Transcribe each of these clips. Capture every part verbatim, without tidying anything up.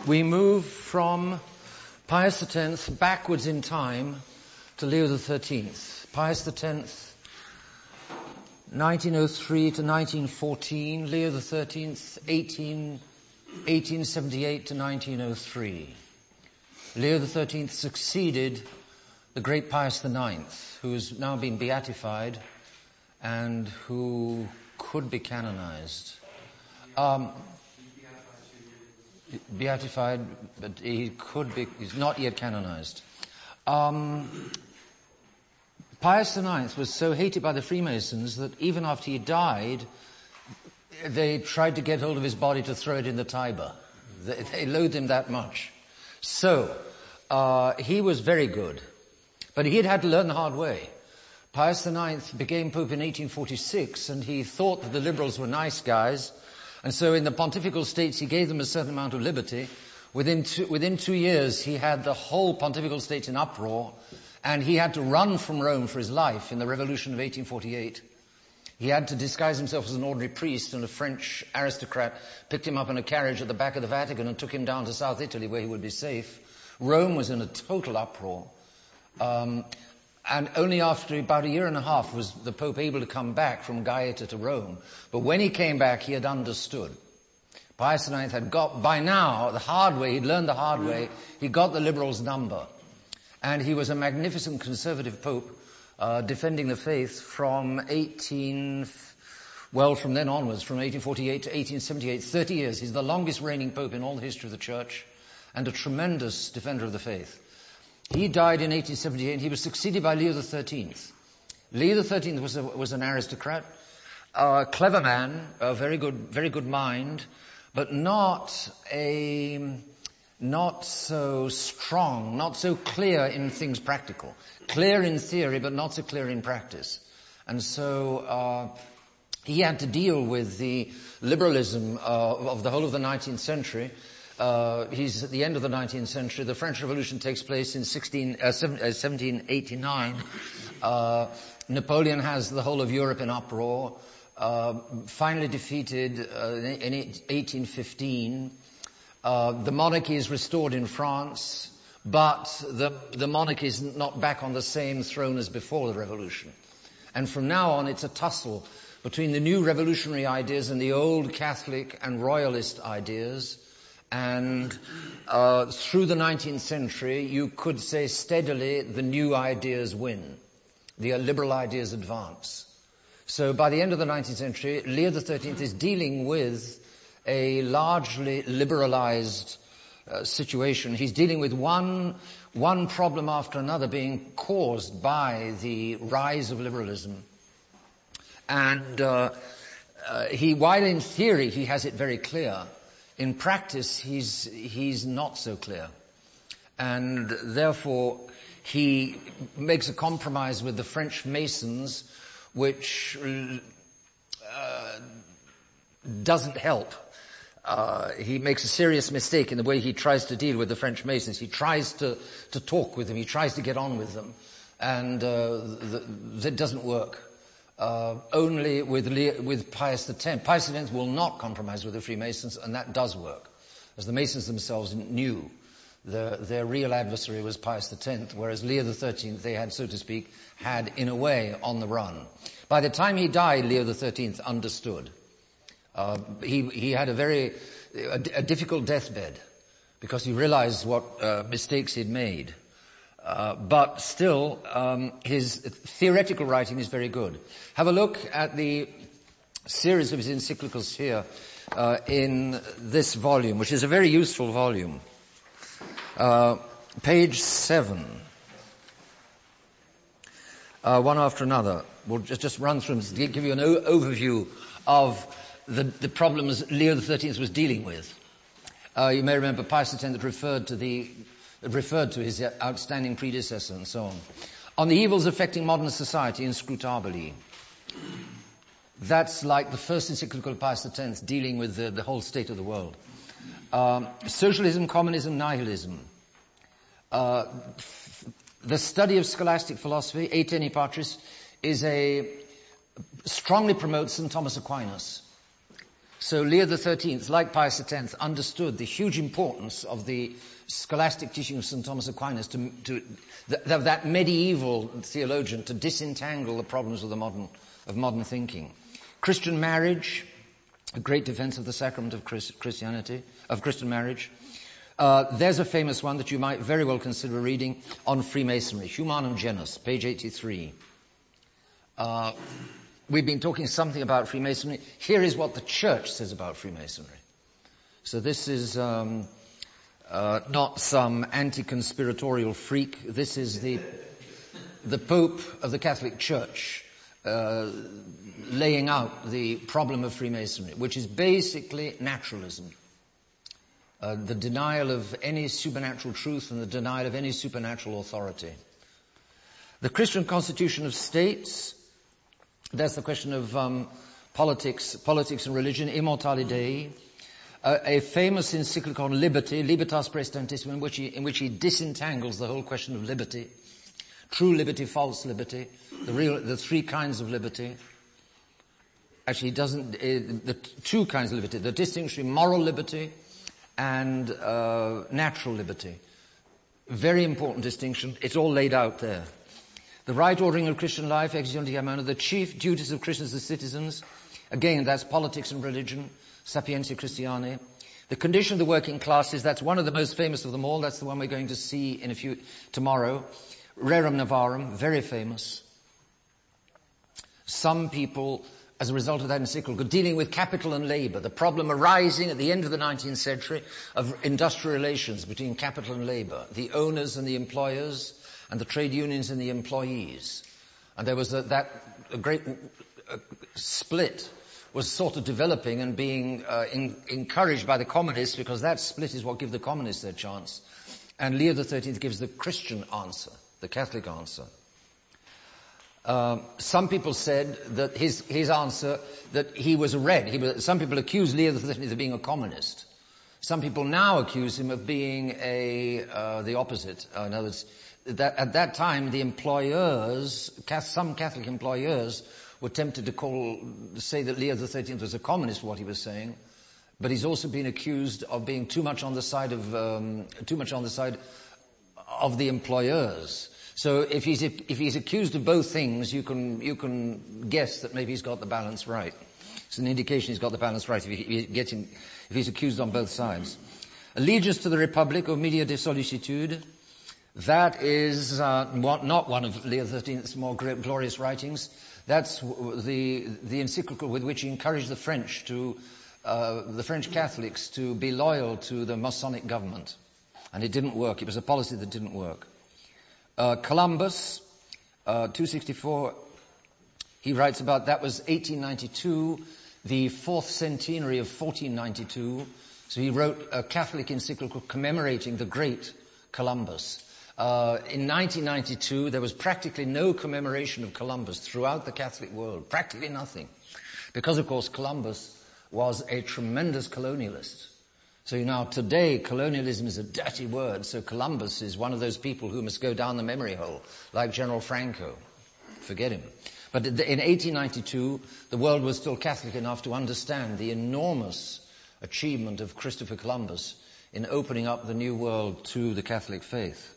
we move from Pius the Tenth backwards in time to Leo the Thirteenth. Pius the Tenth, nineteen oh three to nineteen fourteen. Leo the Thirteenth, eighteen seventy-eight to nineteen oh three. Leo the Thirteenth succeeded the great Pius the Ninth, who has now been beatified and who could be canonized. Um, beatified, but he could be, he's not yet canonized. Um, Pius the Ninth was so hated by the Freemasons that even after he died, they tried to get hold of his body to throw it in the Tiber. They, they loathed him that much. So, uh, he was very good. But he had had to learn the hard way. Pius the Ninth became Pope in eighteen forty-six, and he thought that the liberals were nice guys. And so in the Pontifical States, he gave them a certain amount of liberty. Within two, within two years, he had the whole Pontifical States in uproar, and he had to run from Rome for his life in the Revolution of eighteen forty-eight. He had to disguise himself as an ordinary priest, and a French aristocrat picked him up in a carriage at the back of the Vatican and took him down to South Italy, where he would be safe. Rome was in a total uproar. Um, and only after about a year and a half was the Pope able to come back from Gaeta to Rome. But when he came back, he had understood. Pius the Ninth had got, by now, the hard way, he'd learned the hard way, he got the liberals' number. And he was a magnificent conservative Pope, uh, defending the faith from eighteen, well, from then onwards, from eighteen forty-eight to eighteen seventy-eight, thirty years. He's the longest reigning Pope in all the history of the Church, and a tremendous defender of the faith. He died in eighteen seventy-eight, and he was succeeded by Leo the Thirteenth. Leo the Thirteenth was a, was an aristocrat, a clever man, a very good, very good mind, but not a, not so strong, not so clear in things practical. Clear in theory, but not so clear in practice. And so, uh, he had to deal with the liberalism uh, of the whole of the nineteenth century. Uh, he's at the end of the nineteenth century. The French Revolution takes place in sixteen, uh, seventeen eighty-nine. Uh, Napoleon has the whole of Europe in uproar. Uh, finally defeated uh, in eighteen fifteen. Uh, the monarchy is restored in France, but the, the monarchy is not back on the same throne as before the revolution. And from now on, it's a tussle between the new revolutionary ideas and the old Catholic and royalist ideas. And uh, through the nineteenth century, you could say steadily the new ideas win. The liberal ideas advance. So by the end of the nineteenth century, Leo the Thirteenth is dealing with a largely liberalized uh, situation. He's dealing with one, one problem after another being caused by the rise of liberalism. And uh, uh, he, while in theory he has it very clear, in practice, he's, he's not so clear. And therefore, he makes a compromise with the French Masons, which uh, doesn't help. Uh, he makes a serious mistake in the way he tries to deal with the French Masons. He tries to, to talk with them. He tries to get on with them. And uh, the, that doesn't work. Uh, only with, Leo, with Pius the Tenth. Pius the Tenth will not compromise with the Freemasons, and that does work. As the Masons themselves knew, the, their real adversary was Pius the Tenth, whereas Leo the Thirteenth, they had, so to speak, had, in a way, on the run. By the time he died, Leo the Thirteenth understood. Uh, he, he had a very, a, a difficult deathbed, because he realized what uh, mistakes he'd made. Uh, but still, um, his theoretical writing is very good. Have a look at the series of his encyclicals here uh, in this volume, which is a very useful volume. Uh, page seven. Uh, one after another. We'll just, just run through them to give you an o- overview of the, the problems Leo the Thirteenth was dealing with. Uh, you may remember Pius the Tenth referred to the referred to his outstanding predecessor and so on. On the evils affecting modern society inscrutably. That's like the first encyclical of Pius the Tenth dealing with the, the whole state of the world. Um, socialism, communism, nihilism. Uh, f- the study of scholastic philosophy, Aeternii Patris, is a strongly promotes Saint Thomas Aquinas. So Leo the thirteenth, like Pius the tenth, understood the huge importance of the scholastic teaching of Saint Thomas Aquinas, to, to the, that medieval theologian, to disentangle the problems of the modern of modern thinking. Christian marriage, a great defense of the sacrament of Christ, Christianity, of Christian marriage. Uh, there's a famous one that you might very well consider reading on Freemasonry, Humanum Genus, page eighty-three. Uh, we've been talking something about Freemasonry. Here is what the Church says about Freemasonry. So this is um, uh, not some anti-conspiratorial freak. This is the the Pope of the Catholic Church uh, laying out the problem of Freemasonry, which is basically naturalism. Uh, the denial of any supernatural truth and the denial of any supernatural authority. The Christian constitution of states, that's the question of um, politics, politics and religion, Immortale Dei. Uh, a famous encyclical on liberty, Libertas Praestantissimum, in which he, in which he disentangles the whole question of liberty. True liberty, false liberty, the real, the three kinds of liberty. Actually, he doesn't, uh, the two kinds of liberty, the distinction between moral liberty and uh, natural liberty. Very important distinction. It's all laid out there. The right ordering of Christian life, Ex Unity Harmonia, the chief duties of Christians as citizens. Again, that's politics and religion, Sapientia Christiani. The condition of the working classes, that's one of the most famous of them all. That's the one we're going to see in a few tomorrow. Rerum Novarum, very famous. Some people, as a result of that encyclical, dealing with capital and labor, the problem arising at the end of the nineteenth century of industrial relations between capital and labor, the owners and the employers, and the trade unions and the employees. And there was a, that a great uh, split was sort of developing and being uh, in, encouraged by the communists, because that split is what gives the communists their chance. And Leo the thirteenth gives the Christian answer, the Catholic answer. Uh, some people said that his his answer, that he was a red. He was, some people accuse Leo the thirteenth of being a communist. Some people now accuse him of being a uh, the opposite. Uh, in other words, that at that time the employers, some Catholic employers, were tempted to call, to say that Leo the thirteenth was a communist for what he was saying, but he's also been accused of being too much on the side of um, too much on the side of the employers. So if he's if he's accused of both things, you can you can guess that maybe he's got the balance right. It's an indication he's got the balance right if he, he gets in, if he's accused on both sides. Allegiance to the Republic, or Media de Sollicitude, that is uh, not one of Leo the thirteenth's more glorious writings. That's the the encyclical with which he encouraged the French to uh, the French Catholics to be loyal to the Masonic government, and it didn't work. It was a policy that didn't work. Uh, Columbus, uh, two sixty-four, he writes about, that was eighteen ninety-two, the fourth centenary of fourteen ninety-two. So he wrote a Catholic encyclical commemorating the great Columbus. Uh, in nineteen ninety-two, there was practically no commemoration of Columbus throughout the Catholic world. Practically nothing. Because, of course, Columbus was a tremendous colonialist. So now today, colonialism is a dirty word, so Columbus is one of those people who must go down the memory hole, like General Franco. Forget him. But in eighteen ninety-two, the world was still Catholic enough to understand the enormous achievement of Christopher Columbus in opening up the new world to the Catholic faith.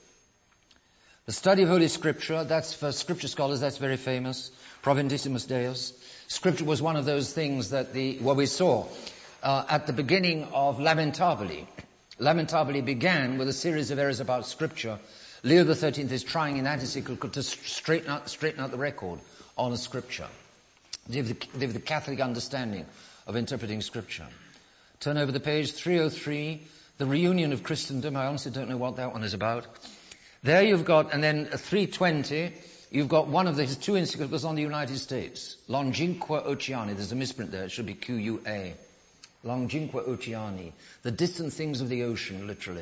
The study of Holy Scripture, that's for Scripture scholars, that's very famous. Profundissimus Deus. Scripture was one of those things that the, what we saw uh, at the beginning of Lamentabili. Lamentabili began with a series of errors about Scripture. Leo the thirteenth is trying in that encyclical to straighten out, straighten out the record on Scripture. Give the, give the Catholic understanding of interpreting Scripture. Turn over the page, three oh three, the reunion of Christendom. I honestly don't know what that one is about. There you've got, and then three twenty, you've got one of these two encyclicals on the United States. Longinque Oceani. There's a misprint there. It should be Q U A. Longinque Oceani. The distant things of the ocean, literally.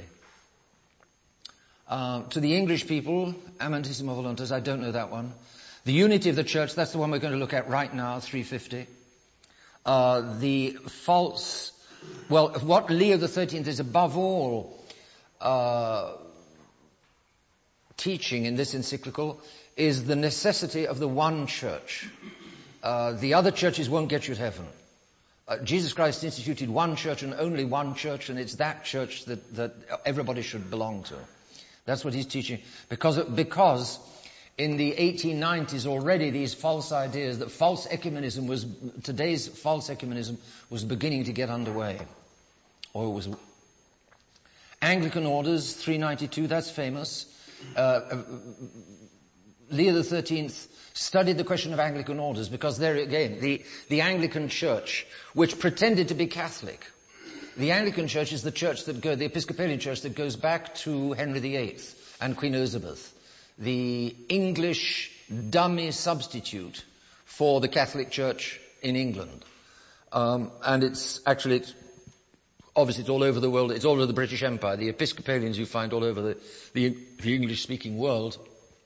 Uh, to the English people, Amatissima Voluntas, I don't know that one. The Unity of the Church, that's the one we're going to look at right now, three fifty. Uh, the false, well, what Leo the thirteenth is above all uh, teaching in this encyclical is the necessity of the one church. Uh, the other churches won't get you to heaven. Uh, Jesus Christ instituted one church and only one church, and it's that church that, that everybody should belong to. That's what he's teaching. Because, because in the eighteen nineties already these false ideas that false ecumenism was, today's false ecumenism was beginning to get underway. Or it was Anglican orders, three ninety-two, that's famous. Uh, Leo the thirteenth studied the question of Anglican orders because there again, the, the Anglican Church, which pretended to be Catholic. The Anglican Church is the church that go, the Episcopalian Church that goes back to Henry the eighth and Queen Elizabeth. The English dummy substitute for the Catholic Church in England. Um, and it's actually, it's, obviously it's all over the world, it's all over the British Empire. The Episcopalians you find all over the, the, the English-speaking world.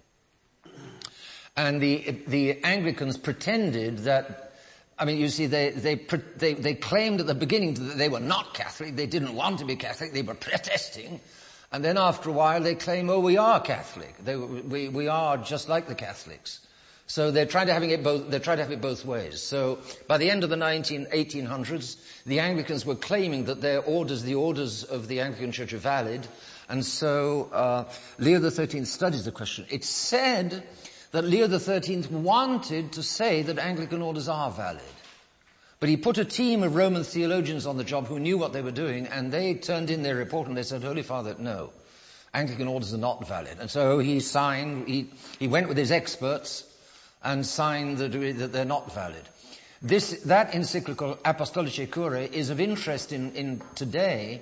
And the, the Anglicans pretended that, I mean, you see, they, they, they, they claimed at the beginning that they were not Catholic, they didn't want to be Catholic, they were protesting. And then after a while they claim, oh, we are Catholic. They, we, we are just like the Catholics. So they're trying to having it both, they're trying to have it both ways. So by the end of the nineteen, eighteen hundreds, the Anglicans were claiming that their orders, the orders of the Anglican Church are valid. And so, uh, Leo the thirteenth studies the question. It's said that Leo the thirteenth wanted to say that Anglican orders are valid. But he put a team of Roman theologians on the job who knew what they were doing, and they turned in their report and they said, Holy Father, no, Anglican orders are not valid. And so he signed, he, he went with his experts and signed the, that they're not valid. This, that encyclical, Apostolicae Curae, is of interest in, in today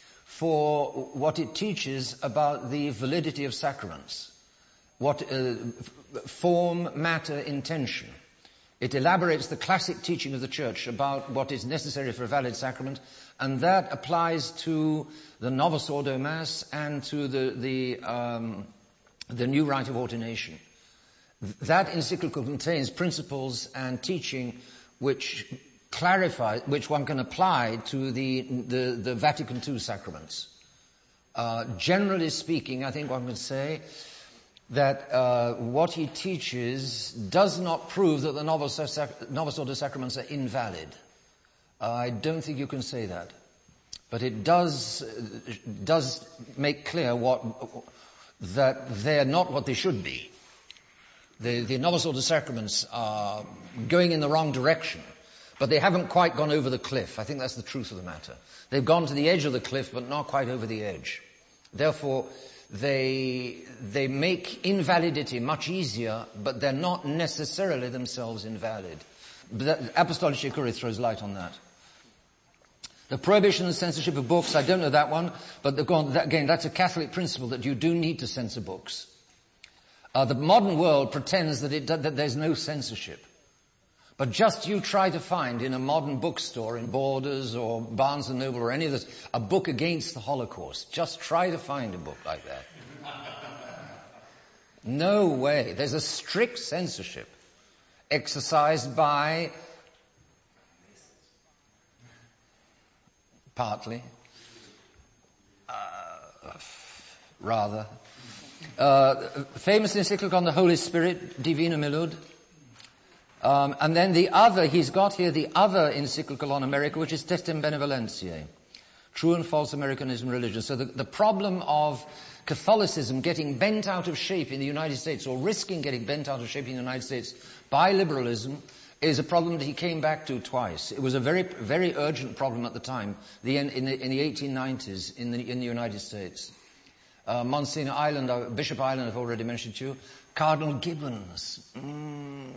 for what it teaches about the validity of sacraments. What, uh, form, matter, intention. It elaborates the classic teaching of the Church about what is necessary for a valid sacrament, and that applies to the Novus Ordo Mass and to the the, um, the new rite of ordination. That encyclical contains principles and teaching which clarify, which one can apply to the the, the Vatican two sacraments. Uh, generally speaking, I think one can say that uh, what he teaches does not prove that the Novus, Novus Ordo sacraments are invalid. Uh, I don't think you can say that. But it does, uh, does make clear what, that they're not what they should be. The, the Novus Ordo sacraments are going in the wrong direction, but they haven't quite gone over the cliff. I think that's the truth of the matter. They've gone to the edge of the cliff, but not quite over the edge. Therefore, They, they make invalidity much easier, but they're not necessarily themselves invalid. Apostolicae Curae throws light on that. The prohibition and censorship of books, I don't know that one, but the, again, that's a Catholic principle that you do need to censor books. Uh, the modern world pretends that, it, that there's no censorship. But just you try to find in a modern bookstore, in Borders or Barnes and Noble or any of this, a book against the Holocaust. Just try to find a book like that. No way. There's a strict censorship exercised by, partly, uh, rather, uh, famous encyclical on the Holy Spirit, Divina Melud. Um, and then the other, he's got here the other encyclical on America, which is Testem Benevolentiae, True and False Americanism Religion. So the, the problem of Catholicism getting bent out of shape in the United States, or risking getting bent out of shape in the United States by liberalism, is a problem that he came back to twice. It was a very, very urgent problem at the time, the, in, the, in the eighteen nineties in the, in the United States. Uh, Monsignor Island, uh, Bishop Island, I've already mentioned to you. Cardinal Gibbons. Mm.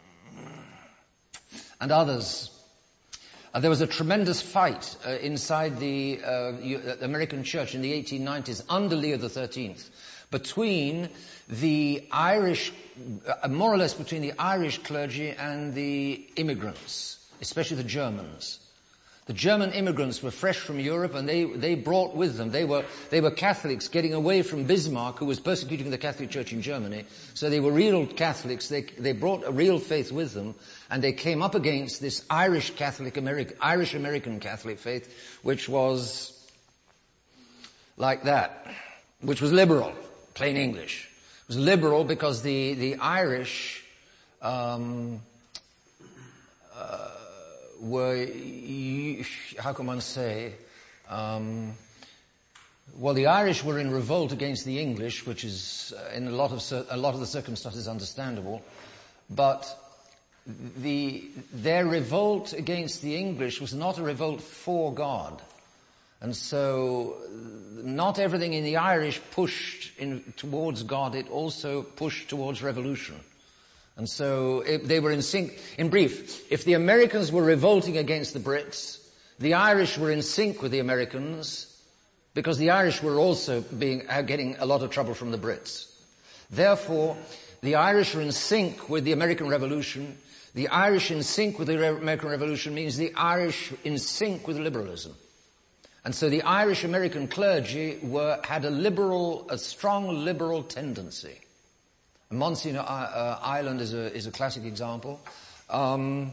And others. Uh, there was a tremendous fight uh, inside the uh, American church in the eighteen nineties under Leo the thirteenth between the Irish, uh, more or less between the Irish clergy and the immigrants, especially the Germans. The German immigrants were fresh from Europe, and they, they brought with them, they were, they were Catholics getting away from Bismarck, who was persecuting the Catholic Church in Germany. So they were real Catholics. They, they brought a real faith with them, and they came up against this Irish Catholic American, Irish American Catholic faith, which was like that, which was liberal, plain English. It was liberal because the, the Irish, um, uh, were, how can one say, um, well, the Irish were in revolt against the English, which is uh, in a lot of a lot of the circumstances understandable, but the their revolt against the English was not a revolt for God. And so not everything in the Irish pushed in, towards God, it also pushed towards revolution. And so it, they were in sync. In brief, if the Americans were revolting against the Brits, the Irish were in sync with the Americans, because the Irish were also being, uh, getting a lot of trouble from the Brits. Therefore, the Irish were in sync with the American Revolution. The Irish in sync with the Re- American Revolution means the Irish in sync with liberalism. And so the Irish-American clergy were, had a liberal, a strong liberal tendency. Monsignor uh, Ireland is a, is a classic example. Um,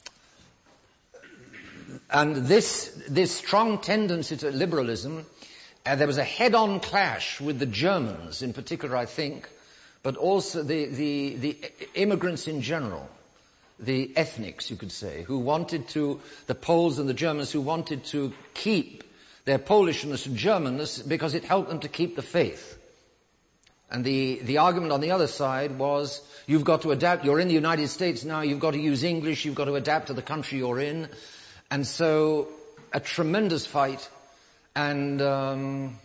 and this, this strong tendency to liberalism, uh, there was a head-on clash with the Germans in particular, I think, but also the, the, the immigrants in general, the ethnics, you could say, who wanted to, the Poles and the Germans who wanted to keep their Polishness and Germanness because it helped them to keep the faith. And the, the argument on the other side was, you've got to adapt, you're in the United States now, you've got to use English, you've got to adapt to the country you're in. And so, a tremendous fight, and um,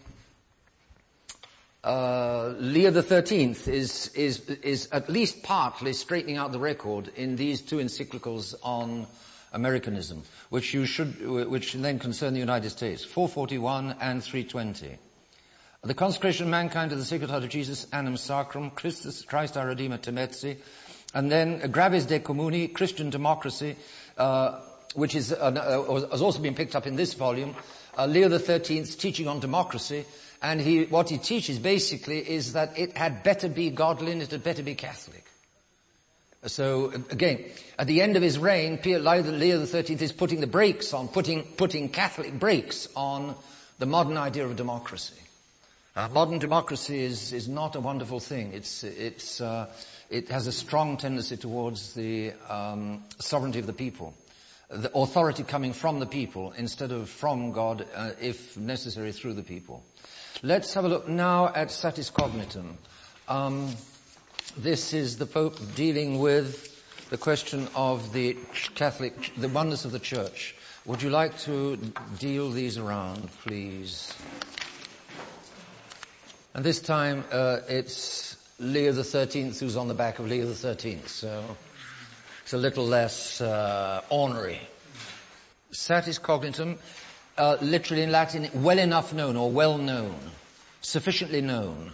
uh, Leo the Thirteenth is, is, is at least partly straightening out the record in these two encyclicals on Americanism, which you should, which then concern the United States, four forty-one and three twenty. The consecration of mankind to the Sacred Heart of Jesus, Annum Sacrum, Christus, Christ our Redeemer, Temesi, and then Gravis de Communi, Christian Democracy, uh, which is, uh, uh, has also been picked up in this volume, uh, Leo the Thirteenth's teaching on democracy, and he, what he teaches basically is that it had better be godly and it had better be Catholic. So, again, at the end of his reign, Leo the Thirteenth is putting the brakes on, putting, putting Catholic brakes on the modern idea of democracy. Uh, modern democracy is, is not a wonderful thing. It's, it's, uh, it has a strong tendency towards the um, sovereignty of the people, the authority coming from the people instead of from God, uh, if necessary, through the people. Let's have a look now at Satis Cognitum. Um, This is the Pope dealing with the question of the Catholic, the oneness of the Church. Would you like to deal these around, please? And this time uh, it's Leo the Thirteenth who's on the back of Leo the Thirteenth, so it's a little less uh, ornery. Satis Cognitum, uh, literally in Latin, well enough known or well known, sufficiently known.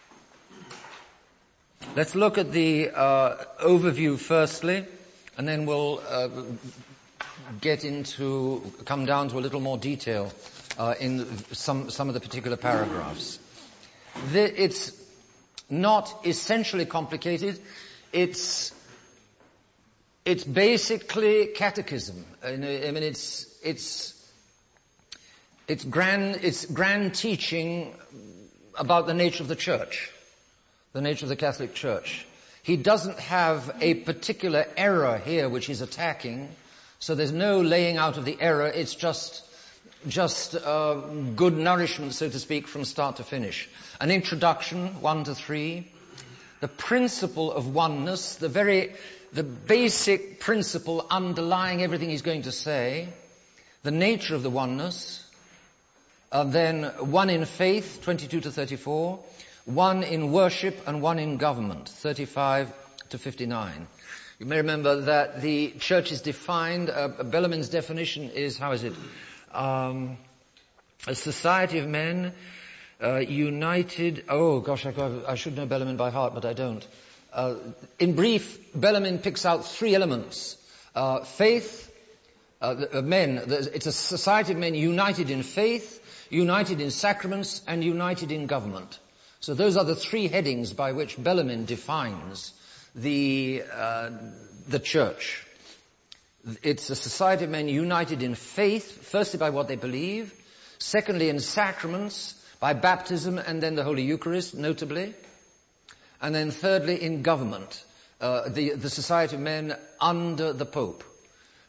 Let's look at the uh, overview firstly, and then we'll uh, get into, come down to a little more detail uh, in some, some of the particular paragraphs. The, it's not essentially complicated. It's, it's basically catechism. I mean, it's, it's, it's grand, it's grand teaching about the nature of the Church. The nature of the Catholic Church. He doesn't have a particular error here which he's attacking, so there's no laying out of the error. It's just, just uh, good nourishment, so to speak, from start to finish. An introduction, one to three. The principle of oneness, the very, the basic principle underlying everything he's going to say. The nature of the oneness. Uh, then one in faith, twenty-two to thirty-four. One in worship and one in government, thirty-five to fifty-nine. You may remember that the Church is defined, uh, Bellarmine's definition is, how is it? Um, a society of men uh, united, oh gosh, I, got, I should know Bellarmine by heart, but I don't. Uh, in brief, Bellarmine picks out three elements. Uh, faith, uh, the, uh, men, the, it's a society of men united in faith, united in sacraments, and united in government. So those are the three headings by which Bellarmine defines the, uh, the Church. It's a society of men united in faith, firstly by what they believe, secondly in sacraments, by baptism and then the Holy Eucharist, notably, and then thirdly in government, uh, the, the society of men under the Pope.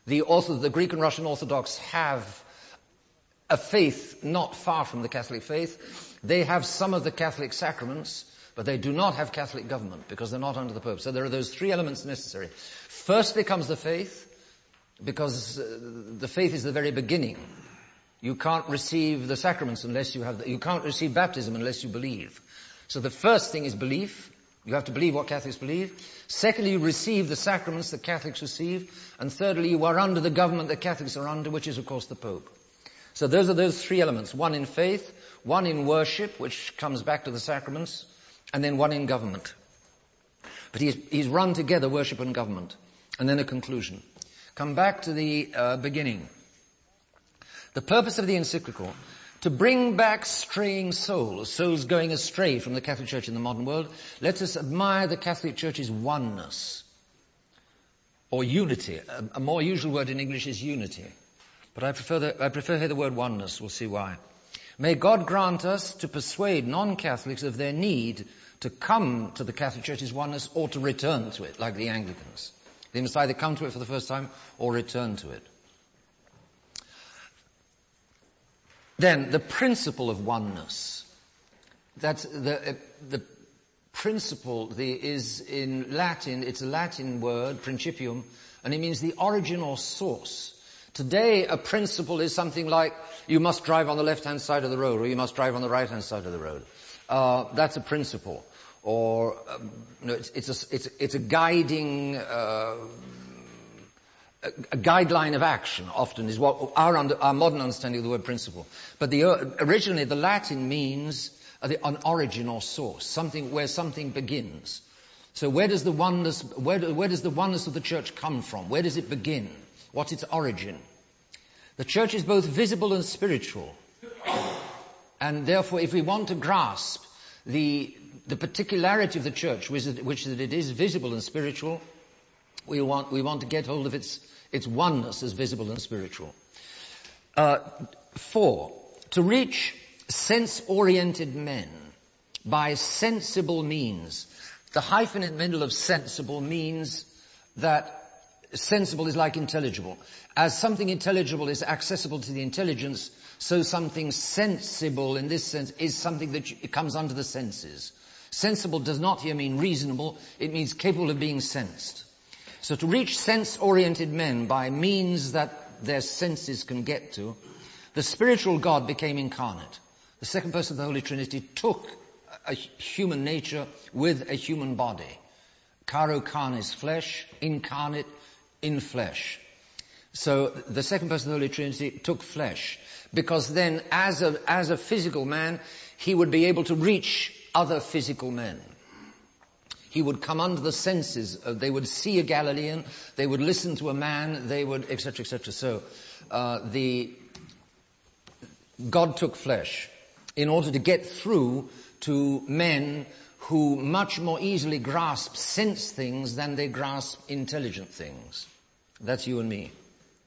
The, Ortho- the Greek and Russian Orthodox have a faith not far from the Catholic faith. They have some of the Catholic sacraments, but they do not have Catholic government because they're not under the Pope. So there are those three elements necessary. Firstly comes the faith, because uh, the faith is the very beginning. You can't receive the sacraments unless you have, the, you can't receive baptism unless you believe. So the first thing is belief. You have to believe what Catholics believe. Secondly, you receive the sacraments that Catholics receive. And thirdly, you are under the government that Catholics are under, which is of course the Pope. So those are those three elements. One in faith, one in worship, which comes back to the sacraments, and then one in government. But he's, he's run together, worship and government. And then a conclusion. Come back to the uh, beginning. The purpose of the encyclical, to bring back straying souls, souls going astray from the Catholic Church in the modern world. Let us admire the Catholic Church's oneness, or unity. A, a more usual word in English is unity. But I prefer, the, I prefer here the word oneness. We'll see why. May God grant us to persuade non-Catholics of their need to come to the Catholic Church's oneness or to return to it, like the Anglicans. They must either come to it for the first time or return to it. Then, the principle of oneness. That's the, uh, the principle the, is in Latin, it's a Latin word, principium, and it means the origin or source. Today, a principle is something like, you must drive on the left-hand side of the road, or you must drive on the right-hand side of the road. Uh, that's a principle. Or, um, no, it's, it's, a, it's, it's a guiding, uh, a, a guideline of action, often, is what our, under, our modern understanding of the word principle. But the, uh, originally, the Latin means uh, the, an origin or source, something where something begins. So where does the oneness, where, do, where does the oneness of the Church come from? Where does it begin? What's its origin? The Church is both visible and spiritual. And therefore, if we want to grasp the, the particularity of the Church, which is, which is that it is visible and spiritual, we want, we want to get hold of its, its oneness as visible and spiritual. Uh, four, to reach sense-oriented men by sensible means. The hyphen in the middle of sensible means that sensible is like intelligible. As something intelligible is accessible to the intelligence, so something sensible in this sense is something that it comes under the senses. Sensible does not here mean reasonable, it means capable of being sensed. So to reach sense-oriented men by means that their senses can get to, the spiritual God became incarnate. The second person of the Holy Trinity took a human nature with a human body. Caro carnis, flesh, incarnate, in flesh. So the second person of the Holy Trinity took flesh, because then as a, as a physical man, he would be able to reach other physical men. He would come under the senses. Of, they would see a Galilean, they would listen to a man, they would, et cetera, et cetera. So uh, the God took flesh in order to get through to men who much more easily grasp sense things than they grasp intelligent things. That's you and me.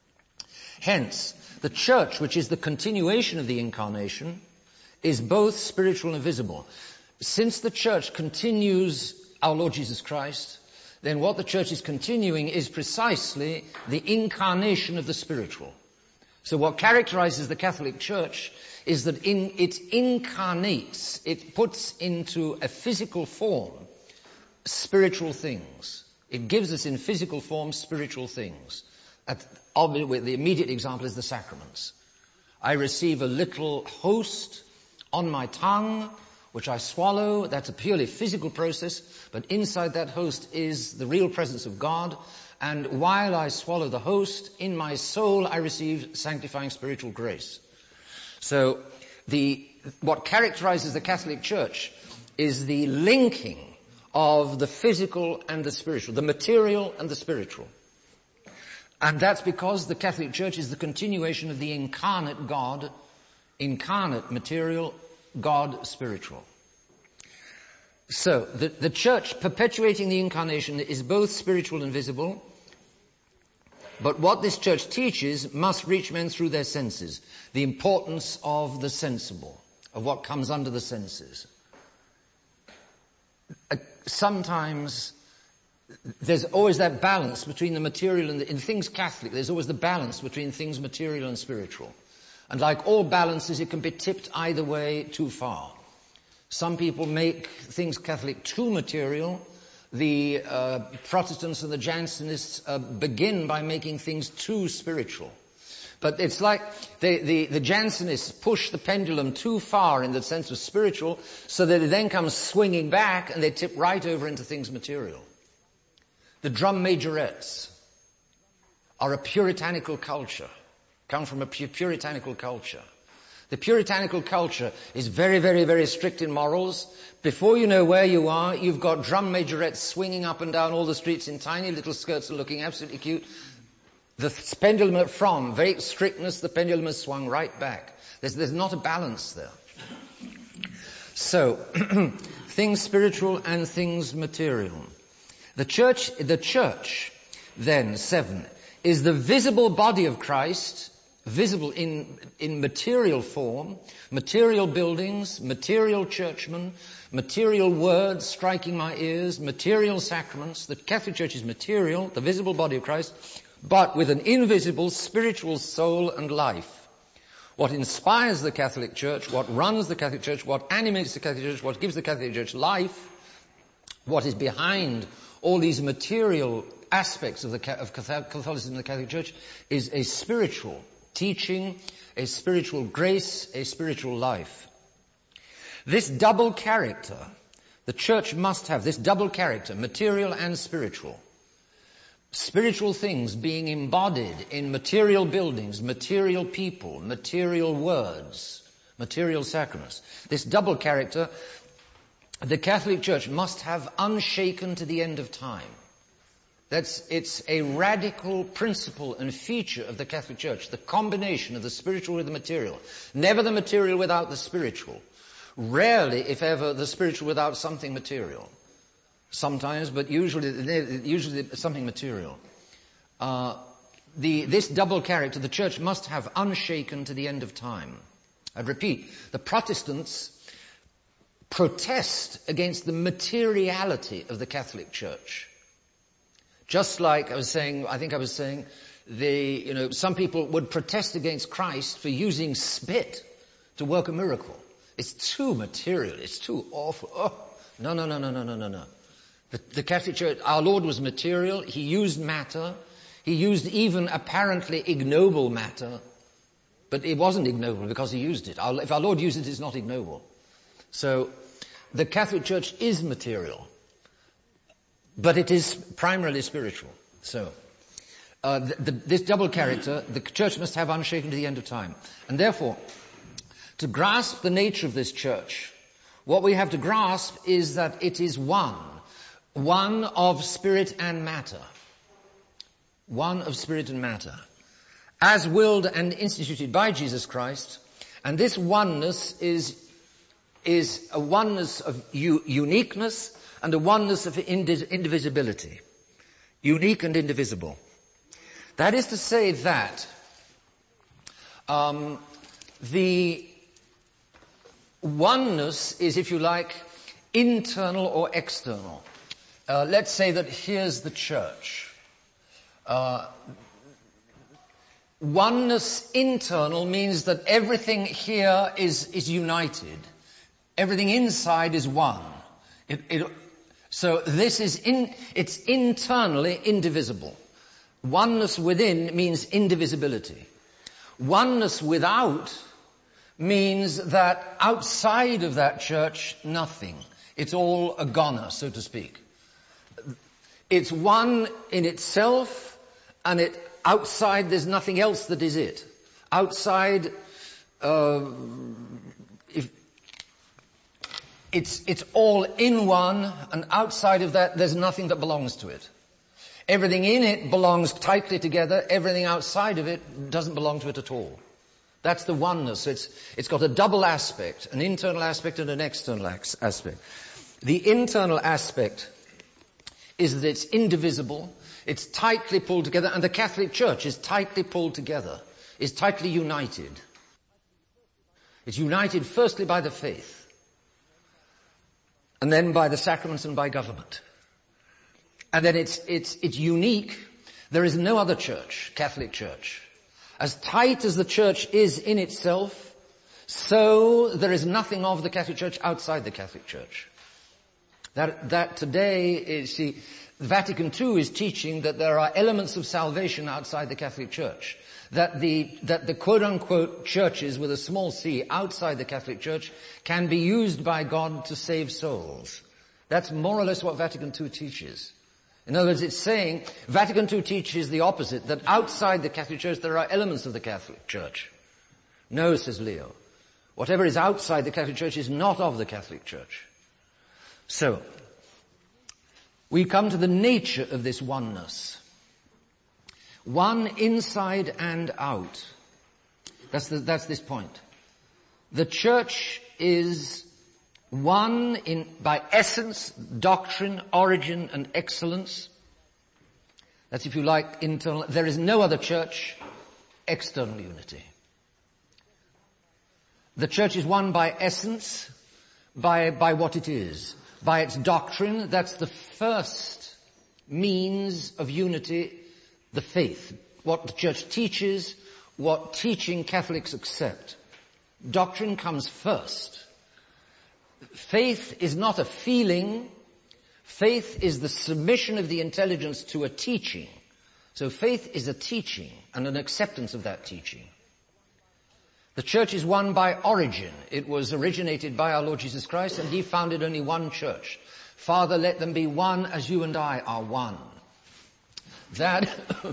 Hence, the Church, which is the continuation of the Incarnation, is both spiritual and visible. Since the Church continues our Lord Jesus Christ, then what the Church is continuing is precisely the incarnation of the spiritual. So what characterizes the Catholic Church is that in, it incarnates, it puts into a physical form spiritual things. It gives us in physical form spiritual things. At, the immediate example is the sacraments. I receive a little host on my tongue, which I swallow. That's a purely physical process, but inside that host is the real presence of God. And while I swallow the host, in my soul I receive sanctifying spiritual grace. So the, what characterizes the Catholic Church is the linking of the physical and the spiritual, the material and the spiritual. And that's because the Catholic Church is the continuation of the incarnate God, incarnate material, God spiritual. So the, the Church perpetuating the incarnation is both spiritual and visible. But what this Church teaches must reach men through their senses. The importance of the sensible, of what comes under the senses. Uh, sometimes there's always that balance between the material and the, in things Catholic, there's always the balance between things material and spiritual. And like all balances, it can be tipped either way too far. Some people make things Catholic too material. The uh, Protestants and the Jansenists uh, begin by making things too spiritual. But it's like the, the, the Jansenists push the pendulum too far in the sense of spiritual, so that it then comes swinging back and they tip right over into things material. The drum majorettes are a puritanical culture, come from a puritanical culture. The puritanical culture is very, very, very strict in morals. Before you know where you are, you've got drum majorettes swinging up and down all the streets in tiny little skirts and looking absolutely cute. The pendulum from very strictness, the pendulum has swung right back. There's, there's not a balance there. So, things spiritual and things material. The church, the church, then, seven, is the visible body of Christ, visible in, in material form, material buildings, material churchmen, material words striking my ears, material sacraments. The Catholic Church is material, the visible body of Christ, but with an invisible spiritual soul and life. What inspires the Catholic Church, what runs the Catholic Church, what animates the Catholic Church, what gives the Catholic Church life, what is behind all these material aspects of, the, of Catholicism in the Catholic Church is a spiritual teaching, a spiritual grace, a spiritual life. This double character, the Church must have this double character, material and spiritual. Spiritual things being embodied in material buildings, material people, material words, material sacraments. This double character, the Catholic Church must have unshaken to the end of time. That's, it's a radical principle and feature of the Catholic Church, the combination of the spiritual with the material. Never the material without the spiritual. Rarely, if ever, the spiritual without something material. Sometimes, but usually, usually something material. Uh, the, this double character, the Church must have unshaken to the end of time. I repeat, the Protestants protest against the materiality of the Catholic Church. Just like I was saying, I think I was saying, the, you know, some people would protest against Christ for using spit to work a miracle. It's too material. It's too awful. Oh, no, no, no, no, no, no, no, no. The, the Catholic Church, our Lord was material. He used matter. He used even apparently ignoble matter. But it wasn't ignoble because he used it. Our, if our Lord used it, it's not ignoble. So, the Catholic Church is material. But it is primarily spiritual. So, uh, the, the, this double character, the Church must have unshaken to the end of time. And therefore, to grasp the nature of this Church, what we have to grasp is that it is one. One of spirit and matter. One of spirit and matter. As willed and instituted by Jesus Christ. And this oneness is, is a oneness of u- uniqueness and a oneness of indi- indivisibility. Unique and indivisible. That is to say that um, the oneness is, if you like, internal or external. Uh, let's say that here's the church. Uh, oneness internal means that everything here is, is united. Everything inside is one. It, it, so this is in, it's internally indivisible. Oneness within means indivisibility. Oneness without means that outside of that church, nothing. It's all a goner, so to speak. It's one in itself, and it outside there's nothing else that is it. Outside, uh, if it's it's all in one, and outside of that there's nothing that belongs to it. Everything in it belongs tightly together. Everything outside of it doesn't belong to it at all. That's the oneness. It's it's got a double aspect, an internal aspect and an external aspect. The internal aspect is that it's indivisible, it's tightly pulled together, and the Catholic Church is tightly pulled together, is tightly united. It's united firstly by the faith, and then by the sacraments and by government. And then it's, it's, it's unique. There is no other church, Catholic Church. As tight as the church is in itself, so there is nothing of the Catholic Church outside the Catholic Church. That, that today is, see, Vatican Two is teaching that there are elements of salvation outside the Catholic Church. That the, that the quote-unquote churches with a small c outside the Catholic Church can be used by God to save souls. That's more or less what Vatican Two teaches. In other words, it's saying, Vatican Two teaches the opposite, that outside the Catholic Church there are elements of the Catholic Church. No, says Leo. Whatever is outside the Catholic Church is not of the Catholic Church. So, we come to the nature of this oneness. One inside and out. That's, the, that's this point. The church is one in, by essence, doctrine, origin, and excellence. That's, if you like, internal. There is no other church, external unity. The church is one by essence, by, by what it is. By its doctrine, that's the first means of unity, the faith. What the church teaches, what teaching Catholics accept. Doctrine comes first. Faith is not a feeling. Faith is the submission of the intelligence to a teaching. So faith is a teaching and an acceptance of that teaching. The church is one by origin. It was originated by our Lord Jesus Christ, and he founded only one church. Father, let them be one as you and I are one. That,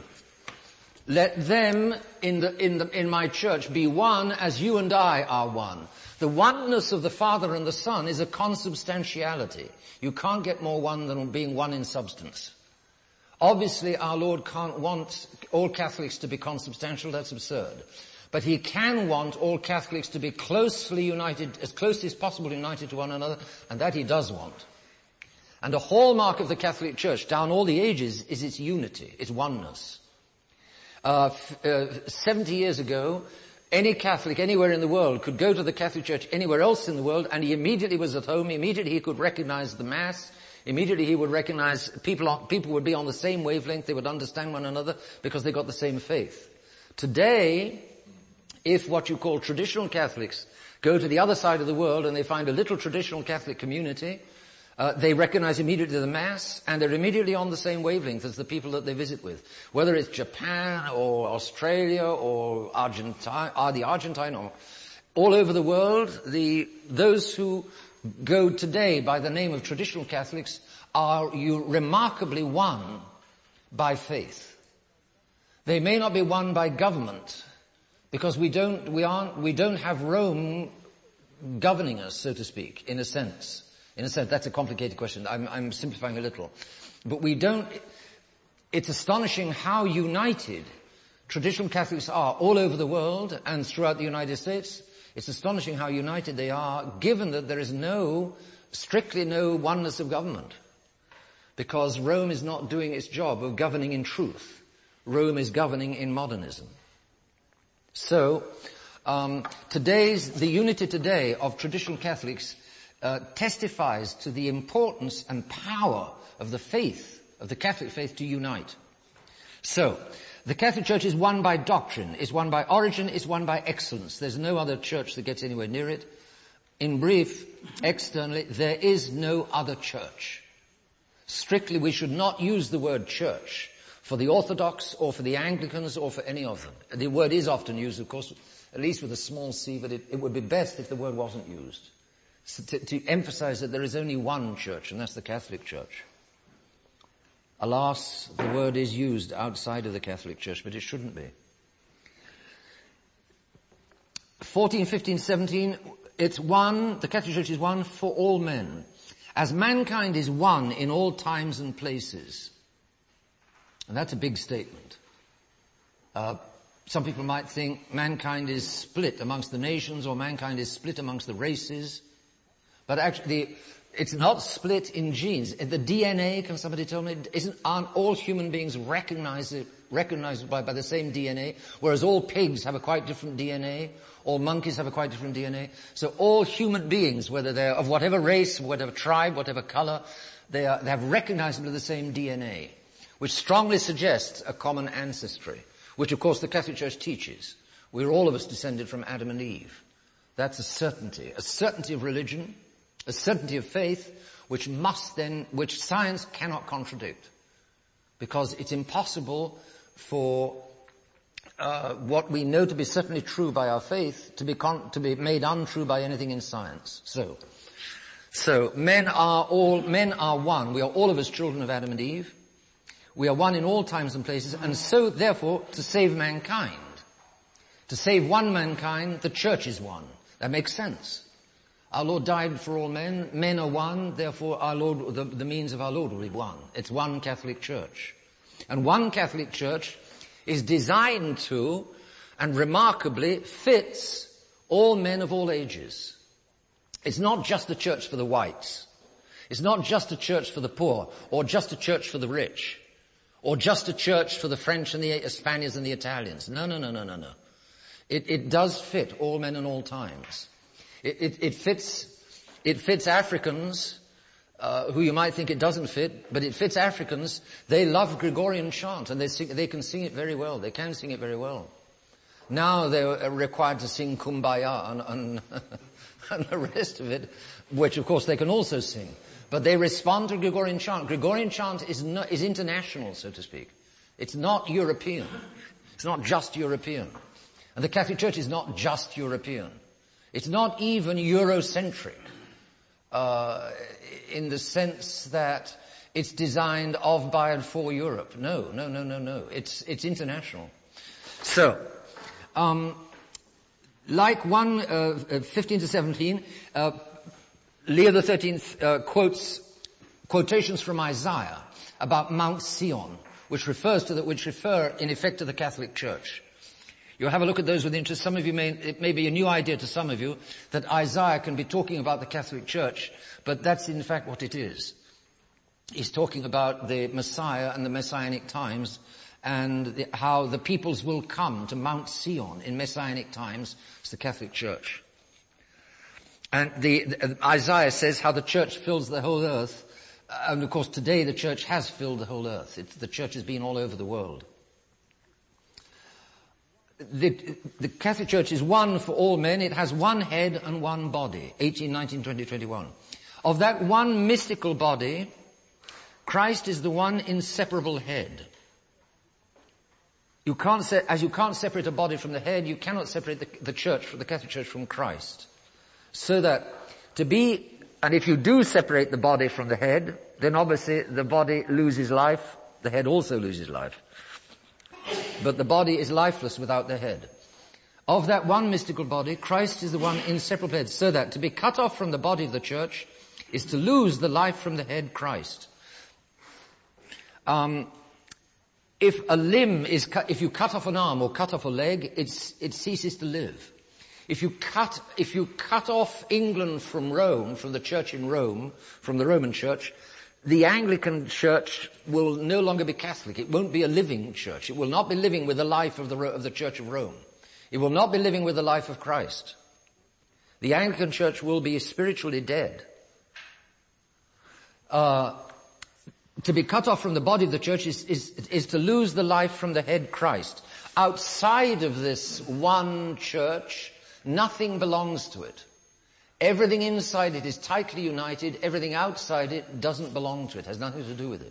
let them in the, in the, in my church be one as you and I are one. The oneness of the Father and the Son is a consubstantiality. You can't get more one than being one in substance. Obviously, our Lord can't want all Catholics to be consubstantial. That's absurd. But he can want all Catholics to be closely united, as closely as possible united to one another, and that he does want. And a hallmark of the Catholic Church down all the ages is its unity, its oneness. Uh, f- uh, seventy years ago, any Catholic anywhere in the world could go to the Catholic Church anywhere else in the world, and he immediately was at home. Immediately he could recognize the Mass. Immediately he would recognize people. On, people would be on the same wavelength. They would understand one another because they got the same faith. Today, if what you call traditional Catholics go to the other side of the world and they find a little traditional Catholic community, uh, they recognize immediately the Mass, and they're immediately on the same wavelength as the people that they visit with. Whether it's Japan or Australia or Argentine, or the Argentine, or all over the world, the those who go today by the name of traditional Catholics are you remarkably won by faith. They may not be won by government, because we don't, we aren't, we don't have Rome governing us, so to speak, in a sense. In a sense, that's a complicated question. I'm, I'm simplifying a little. But we don't, it's astonishing how united traditional Catholics are all over the world and throughout the United States. It's astonishing how united they are, given that there is no, strictly no oneness of government. Because Rome is not doing its job of governing in truth. Rome is governing in modernism. So, um, today's, the unity today of traditional Catholics uh, testifies to the importance and power of the faith, of the Catholic faith to unite. So, the Catholic Church is one by doctrine, is one by origin, is one by excellence. There's no other church that gets anywhere near it. In brief, externally, there is no other church. Strictly, we should not use the word church for the Orthodox or for the Anglicans or for any of them. The word is often used, of course, at least with a small c, but it, it would be best if the word wasn't used. So to, to emphasize that there is only one church, and that's the Catholic Church. Alas, the word is used outside of the Catholic Church, but it shouldn't be. fourteen, fifteen, seventeen, it's one, the Catholic Church is one for all men. As mankind is one in all times and places. And that's a big statement. Uh, some people might think mankind is split amongst the nations or mankind is split amongst the races. But actually, It's not split in genes. The D N A, can somebody tell me, isn't, aren't all human beings recognized, recognized by, by the same D N A? Whereas all pigs have a quite different D N A, all monkeys have a quite different D N A. So all human beings, whether they're of whatever race, whatever tribe, whatever color, they, are, they have recognizably the same D N A, which strongly suggests a common ancestry, which of course the Catholic Church teaches. We're all of us descended from Adam and Eve. That's a certainty, a certainty of religion, a certainty of faith, which must then, which science cannot contradict. Because it's impossible for uh, what we know to be certainly true by our faith to be con- to be made untrue by anything in science. So, so men are all, men are one. We are all of us children of Adam and Eve. We are one in all times and places, and so therefore to save mankind, to save one mankind, the church is one. That makes sense. Our Lord died for all men. Men are one. Therefore, our Lord, the, the means of our Lord will be one. It's one Catholic Church. And one Catholic Church is designed to, and remarkably, fits all men of all ages. It's not just a church for the whites. It's not just a church for the poor, or just a church for the rich, or just a church for the French and the Spaniards and the Italians. No, no, no, no, no, no. It, it does fit all men in all times. It, it, it fits, it fits Africans, uh, who you might think it doesn't fit, but it fits Africans. They love Gregorian chant, and they sing, they can sing it very well. They can sing it very well. Now they're required to sing Kumbaya and, and, and the rest of it, which of course they can also sing. But they respond to Gregorian chant. Gregorian chant is not, is international, so to speak. It's not European. It's not just European. And the Catholic Church is not just European. It's not even Eurocentric, uh, in the sense that it's designed of, by, and for Europe. No, no, no, no, no. It's, it's international. So, um, like one, uh, fifteen to seventeen, uh, Leo the thirteenth, uh, quotes quotations from Isaiah about Mount Sion, which refers to the, which refer in effect to the Catholic Church. You'll have a look at those with interest. Some of you may, it may be a new idea to some of you that Isaiah can be talking about the Catholic Church, but that's in fact what it is. He's talking about the Messiah and the Messianic times and the, how the peoples will come to Mount Sion in Messianic times. It's the Catholic Church. And the, the Isaiah says how the church fills the whole earth. And of course today the church has filled the whole earth. It, the church has been all over the world. The, the Catholic Church is one for all men. It has one head and one body. eighteen, nineteen, twenty, twenty-one. Of that one mystical body, Christ is the one inseparable head. You can't se- as you can't separate a body from the head, you cannot separate the, the church, the Catholic Church, from Christ. So that to be, and if you do separate the body from the head, then obviously the body loses life, the head also loses life. But the body is lifeless without the head. Of that one mystical body, Christ is the one inseparable head, so that to be cut off from the body of the church is to lose the life from the head, Christ. Um, if a limb is cut, if you cut off an arm or cut off a leg, it's, it ceases to live. If you cut, if you cut off England from Rome, from the church in Rome, from the Roman church, the Anglican Church will no longer be Catholic. It won't be a living church. It will not be living with the life of the, of the Church of Rome. It will not be living with the life of Christ. The Anglican Church will be spiritually dead. Uh, to be cut off from the body of the church is, is, is to lose the life from the head, Christ. Outside of this one church, nothing belongs to it. Everything inside it is tightly united. Everything outside it doesn't belong to it, has nothing to do with it.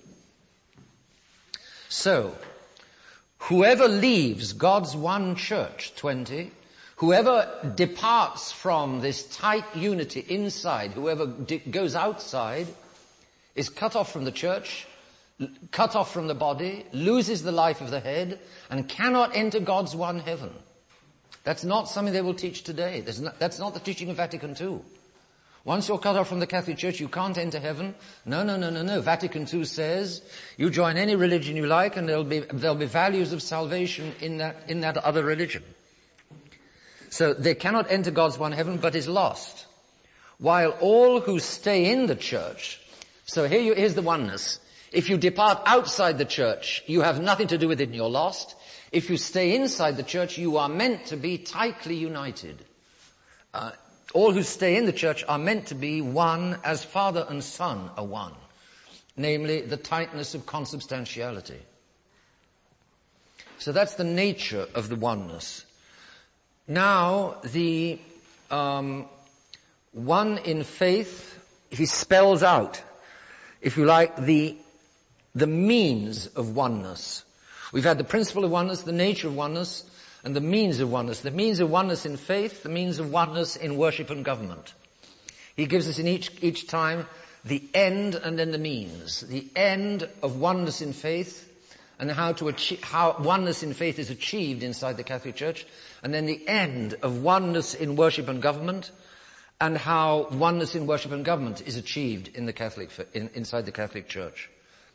So, whoever leaves God's one church, twenty, whoever departs from this tight unity inside, whoever di- goes outside, is cut off from the church, cut off from the body, loses the life of the head, and cannot enter God's one heaven. That's not something they will teach today. Not, that's not the teaching of Vatican Two. Once you're cut off from the Catholic Church, you can't enter heaven. No, no, no, no, no. Vatican Two says you join any religion you like, and there'll be there'll be values of salvation in that in that other religion. So they cannot enter God's one heaven, but is lost. while all who stay in the church, so here you, here's the oneness. If you depart outside the church, you have nothing to do with it and you're lost. If you stay inside the church, you are meant to be tightly united. Uh, all who stay in the church are meant to be one as Father and Son are one. Namely, the tightness of consubstantiality. So that's the nature of the oneness. Now, the um, one in faith, he spells out, if you like, the, the means of oneness. We've had the principle of oneness, the nature of oneness, and the means of oneness. The means of oneness in faith, the means of oneness in worship and government. He gives us in each, each time the end and then the means. The end of oneness in faith, and how to achieve, how oneness in faith is achieved inside the Catholic Church, and then the end of oneness in worship and government, and how oneness in worship and government is achieved in the Catholic, in, inside the Catholic Church.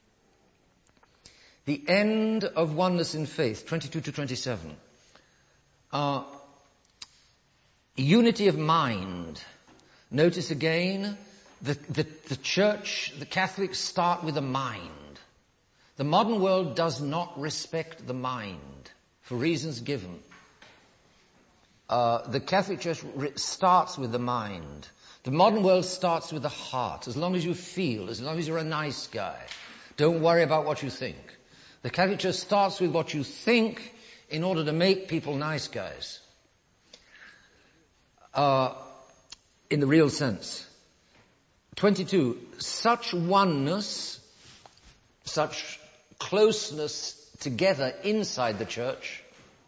The end of oneness in faith, twenty-two to twenty-seven. Uh, unity of mind. Notice again, the, the, the Church, the Catholics start with the mind. The modern world does not respect the mind, for reasons given. Uh, the Catholic Church re- starts with the mind. The modern world starts with the heart. As long as you feel, as long as you're a nice guy, don't worry about what you think. The Catholic Church starts with what you think in order to make people nice guys. Uh, in the real sense. twenty-two, such oneness, such closeness together inside the church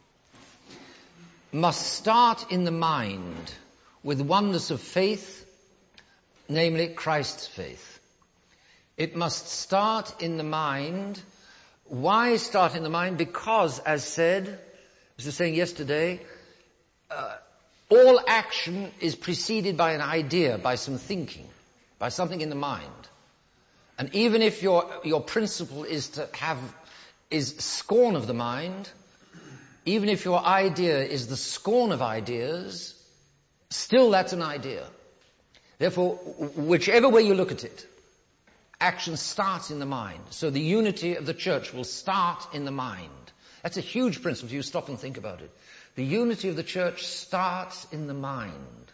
must start in the mind with oneness of faith, namely Christ's faith. It must start in the mind. Why start in the mind? Because, as said, as I was saying yesterday, uh, all action is preceded by an idea, by some thinking, by something in the mind. And even if your your principle is to have is scorn of the mind, even if your idea is the scorn of ideas, still that's an idea. Therefore, whichever way you look at it, action starts in the mind. So the unity of the church will start in the mind. That's a huge principle if you stop and think about it. The unity of the church starts in the mind.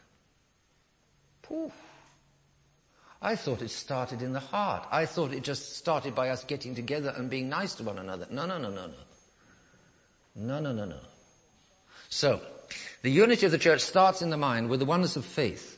Poof. I thought it started in the heart. I thought it just started by us getting together and being nice to one another. No, no, no, no, no. No, no, no, no. So, the unity of the church starts in the mind with the oneness of faith.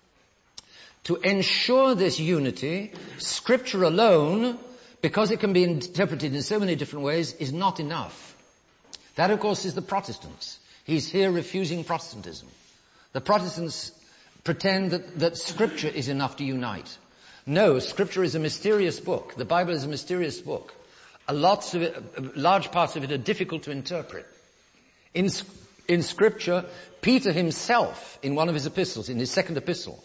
To ensure this unity, Scripture alone, because it can be interpreted in so many different ways, is not enough. That, of course, is the Protestants. He's here refusing Protestantism. The Protestants pretend that, that Scripture is enough to unite. No, Scripture is a mysterious book. The Bible is a mysterious book. A lots of it, large parts of it are difficult to interpret. In, in Scripture, Peter himself, in one of his epistles, in his second epistle,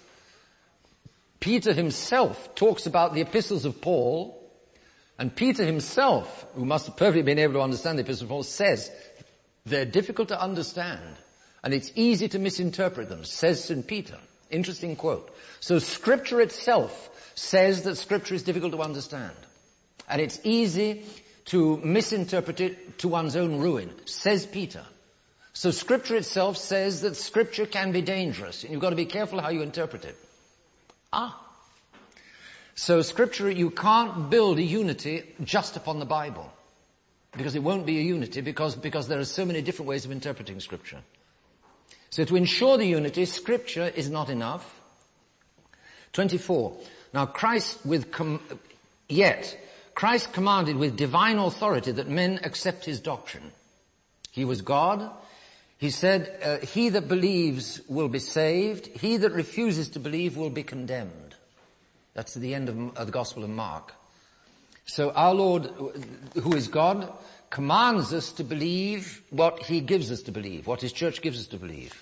Peter himself talks about the epistles of Paul, and Peter himself, who must have perfectly been able to understand the epistles of Paul, says they're difficult to understand, and it's easy to misinterpret them, says Saint Peter. Interesting quote. So Scripture itself says that Scripture is difficult to understand. And it's easy to misinterpret it to one's own ruin, says Peter. So Scripture itself says that Scripture can be dangerous, and you've got to be careful how you interpret it. Ah. So Scripture, you can't build a unity just upon the Bible, because it won't be a unity, because, because there are so many different ways of interpreting Scripture. So to ensure the unity, Scripture is not enough. twenty-four. Now Christ with, com- yet, Christ commanded with divine authority that men accept his doctrine. He was God. He said, uh, he that believes will be saved. He that refuses to believe will be condemned. That's the end of, of the Gospel of Mark. So our Lord, who is God, commands us to believe what he gives us to believe, what his church gives us to believe.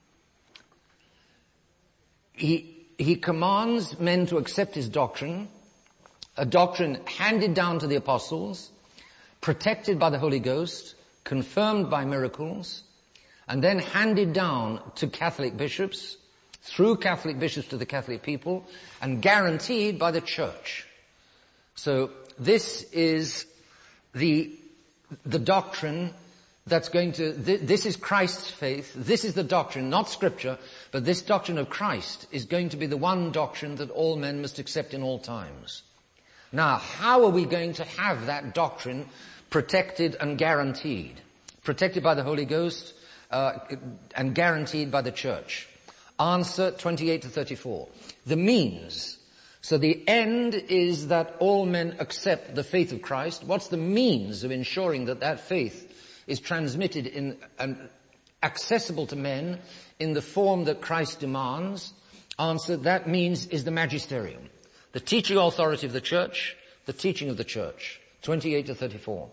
He, he commands men to accept his doctrine, a doctrine handed down to the apostles, protected by the Holy Ghost, confirmed by miracles, and then handed down to Catholic bishops through Catholic bishops to the Catholic people, and guaranteed by the Church. So this is the, the doctrine that's going to, th- this is Christ's faith, this is the doctrine, not Scripture, but this doctrine of Christ is going to be the one doctrine that all men must accept in all times. Now, how are we going to have that doctrine protected and guaranteed? Protected by the Holy Ghost uh, and guaranteed by the Church. Answer twenty-eight to thirty-four. The means. So the end is that all men accept the faith of Christ. What's the means of ensuring that that faith is transmitted in and accessible to men in the form that Christ demands? Answer, that means is the magisterium. The teaching authority of the Church, the teaching of the Church. twenty-eight to thirty-four.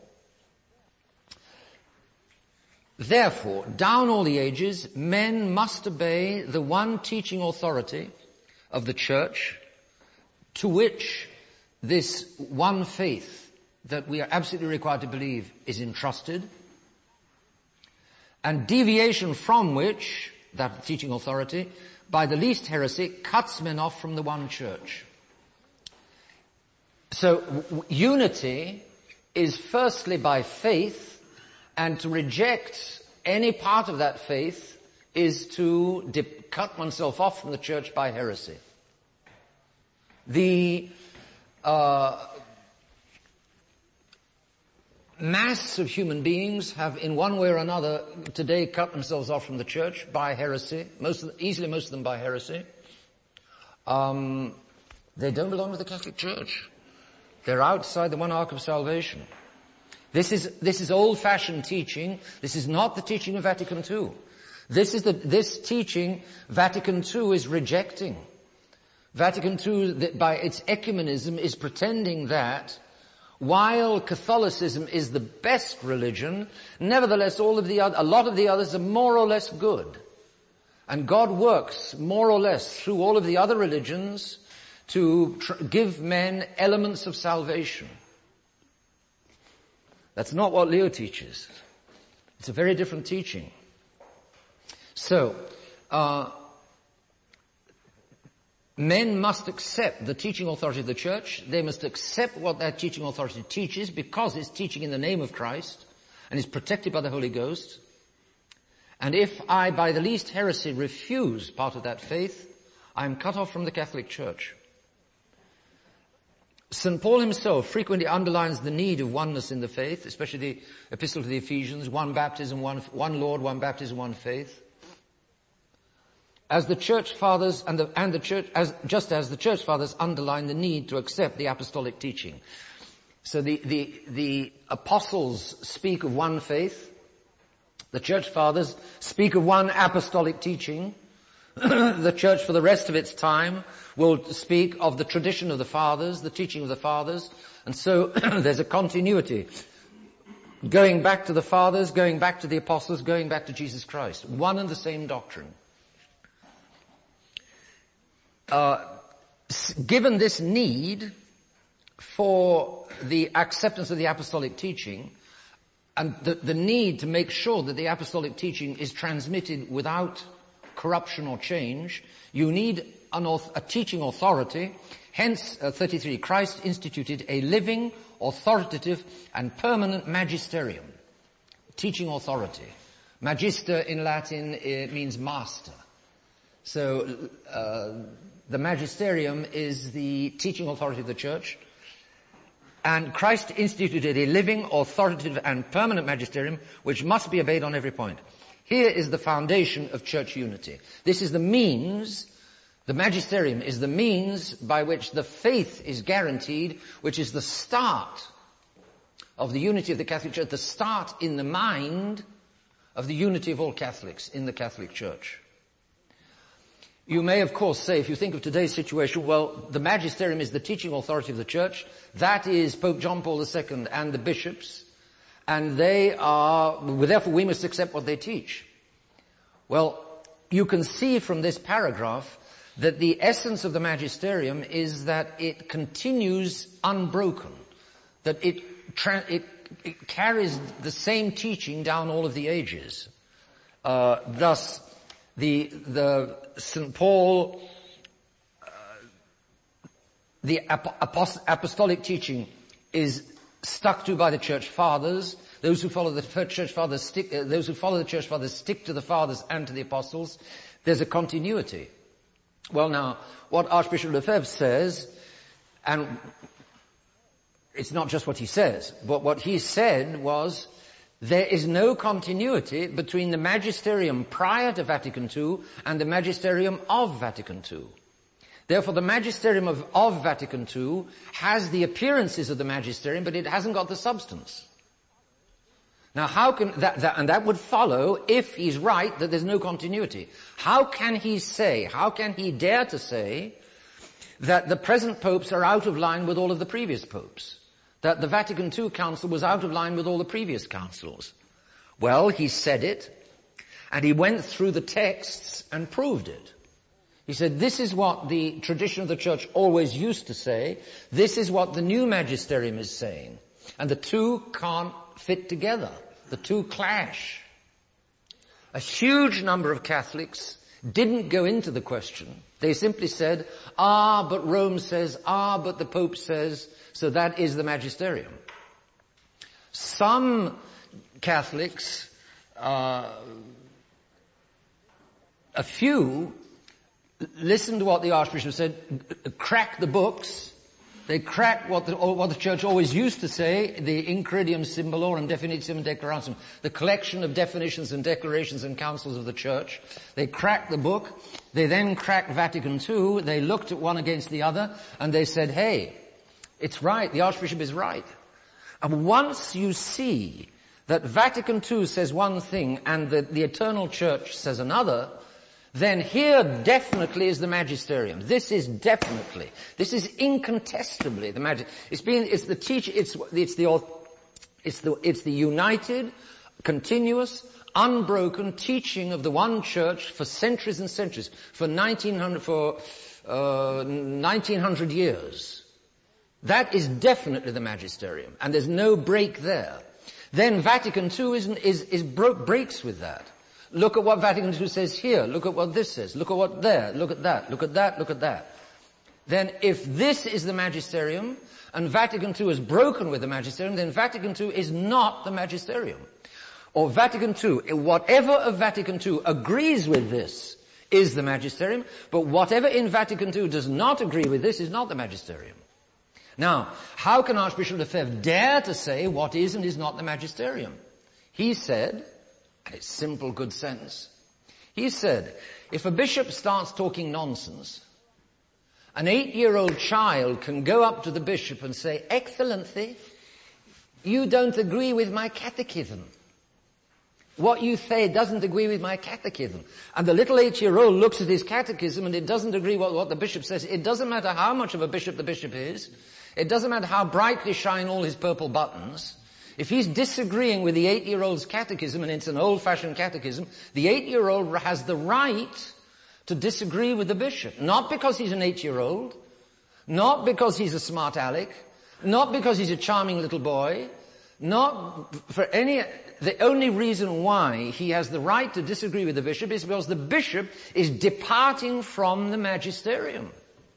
Therefore, down all the ages, men must obey the one teaching authority of the Church, to which this one faith that we are absolutely required to believe is entrusted, and deviation from which, that teaching authority, by the least heresy, cuts men off from the one Church. So, w- unity is firstly by faith, and to reject any part of that faith is to dip, cut oneself off from the Church by heresy. The uh, mass of human beings have, in one way or another, today cut themselves off from the Church by heresy. Most of them, easily, most of them by heresy. Um, they don't belong to the Catholic Church. They're outside the one ark of salvation. This is, this is old-fashioned teaching. This is not the teaching of Vatican Two. This is the, this teaching Vatican Two is rejecting. Vatican Two, that by its ecumenism, is pretending that while Catholicism is the best religion, nevertheless all of the other, a lot of the others are more or less good. And God works more or less through all of the other religions to tr- give men elements of salvation. That's not what Leo teaches. It's a very different teaching. So, uh, men must accept the teaching authority of the Church. They must accept what that teaching authority teaches because it's teaching in the name of Christ and is protected by the Holy Ghost. And if I, by the least heresy, refuse part of that faith, I am cut off from the Catholic Church. Saint Paul himself frequently underlines the need of oneness in the faith, especially the Epistle to the Ephesians, one baptism, one, one Lord, one baptism, one faith. As the Church Fathers and the, and the Church, as, just as the Church Fathers underline the need to accept the apostolic teaching. So the, the, the apostles speak of one faith. The Church Fathers speak of one apostolic teaching. The Church for the rest of its time will speak of the tradition of the Fathers, the teaching of the Fathers, and so there's a continuity. Going back to the Fathers, going back to the Apostles, going back to Jesus Christ. One and the same doctrine. Uh, given this need for the acceptance of the apostolic teaching, and the, the need to make sure that the apostolic teaching is transmitted without corruption or change, you need an, a teaching authority. Hence, uh, thirty-three, Christ instituted a living, authoritative, and permanent magisterium. Teaching authority. Magister in Latin, it means master. So, uh, the magisterium is the teaching authority of the Church. And Christ instituted a living, authoritative, and permanent magisterium, which must be obeyed on every point. Here is the foundation of church unity. This is the means, the magisterium is the means by which the faith is guaranteed, which is the start of the unity of the Catholic Church, the start in the mind of the unity of all Catholics in the Catholic Church. You may, of course, say, if you think of today's situation, well, the magisterium is the teaching authority of the Church. That is Pope John Paul the Second and the bishops. And they are, therefore we must accept what they teach. Well, you can see from this paragraph that the essence of the magisterium is that it continues unbroken. That it, tra- it, it carries the same teaching down all of the ages. Uh, thus, the, the Saint Paul, uh, the apost- apostolic teaching is stuck to by the church fathers. Those who follow the church fathers stick, uh, those who follow the church fathers stick to the fathers and to the apostles. There's a continuity. Well now, what Archbishop Lefebvre says, and it's not just what he says, but what he said was, there is no continuity between the magisterium prior to Vatican Two and the magisterium of Vatican Two. Therefore, the magisterium of, of Vatican Two has the appearances of the magisterium, but it hasn't got the substance. Now, how can that, that, and that would follow if he's right that there's no continuity. How can he say, how can he dare to say that the present popes are out of line with all of the previous popes? That the Vatican Two Council was out of line with all the previous councils? Well, he said it, and he went through the texts and proved it. He said, this is what the tradition of the church always used to say. This is what the new magisterium is saying. And the two can't fit together. The two clash. A huge number of Catholics didn't go into the question. They simply said, ah, but Rome says, ah, but the Pope says, so that is the magisterium. Some Catholics, uh, a few, listened to what the Archbishop said, crack the books. They crack what the, what the Church always used to say, the Incredium Symbolorum Definitium Declarantium, the collection of definitions and declarations and councils of the Church. They cracked the book. They then cracked Vatican Two. They looked at one against the other, and they said, hey, it's right, the Archbishop is right. And once you see that Vatican Two says one thing and the, the Eternal Church says another, then here definitely is the magisterium. This is definitely, this is incontestably the magis. It's been, it's the teach, it's, it's the, it's the, it's the united, continuous, unbroken teaching of the one church for centuries and centuries, for nineteen hundred, for, uh, nineteen hundred years. That is definitely the magisterium, and there's no break there. Then Vatican Two is, is, is bro- breaks with that. Look at what Vatican Two says here. Look at what this says. Look at what there. Look at that. Look at that. Look at that. Then if this is the magisterium and Vatican Two is broken with the magisterium, then Vatican Two is not the magisterium. Or Vatican Two, whatever of Vatican Two agrees with this is the magisterium, but whatever in Vatican Two does not agree with this is not the magisterium. Now, how can Archbishop Lefebvre dare to say what is and is not the magisterium? He said, and it's simple good sense, he said, if a bishop starts talking nonsense, an eight-year-old child can go up to the bishop and say, Excellency, you don't agree with my catechism. What you say doesn't agree with my catechism. And the little eight-year-old looks at his catechism and it doesn't agree with what the bishop says. It doesn't matter how much of a bishop the bishop is. It doesn't matter how brightly shine all his purple buttons. If he's disagreeing with the eight-year-old's catechism, and it's an old-fashioned catechism, the eight-year-old has the right to disagree with the bishop. Not because he's an eight-year-old, not because he's a smart aleck, not because he's a charming little boy, not for any... The only reason why he has the right to disagree with the bishop is because the bishop is departing from the magisterium.